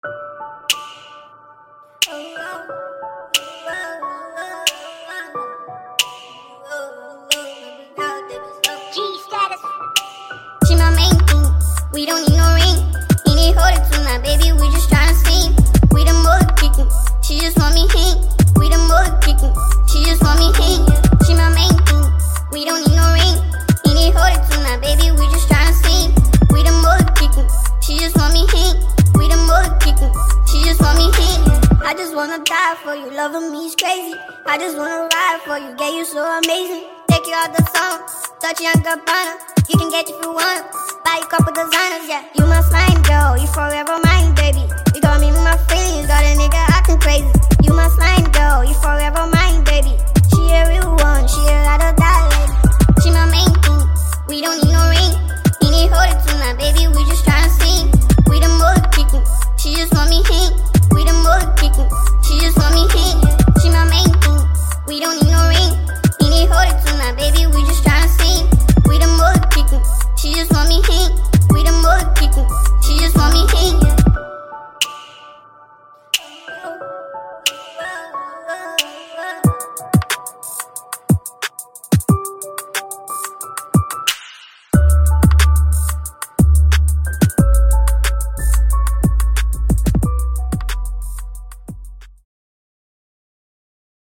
G-status. She my main thing. We don't need no ring. He need hold it tonight, baby. We just tryna sing. We the mother kicking. She just want me hang. We the mother kicking. She just want me hang. She my main thing. We don't need no ring. He need hold it tonight, baby. We just tryna sing. We the mother kicking. She just want me hang. We the mother kicking. She just want me hang. I just wanna die for you. Loving me is crazy. I just wanna ride for you. Get you so amazing. Take you out the song. Touch young Gabbana. You can get if you want. Buy you couple designers, yeah. You my slime girl. You forever mine, baby. You got me with my feelings. Got a nigga acting crazy. You my slime girl. You forever mine, baby. She a real one. She a ride or die lady. She my main thing. We don't need no ring. He need hold it tonight, baby. We just tryna sing. We the mother kicking. She just want me hang. We the mother kicking. She just want me hang. She my main thing. We don't need no ring. He need hold it tonight, baby. We just tryna sing. We the mother kicking. She just want me hang. We the mother kicking. She just want me hang.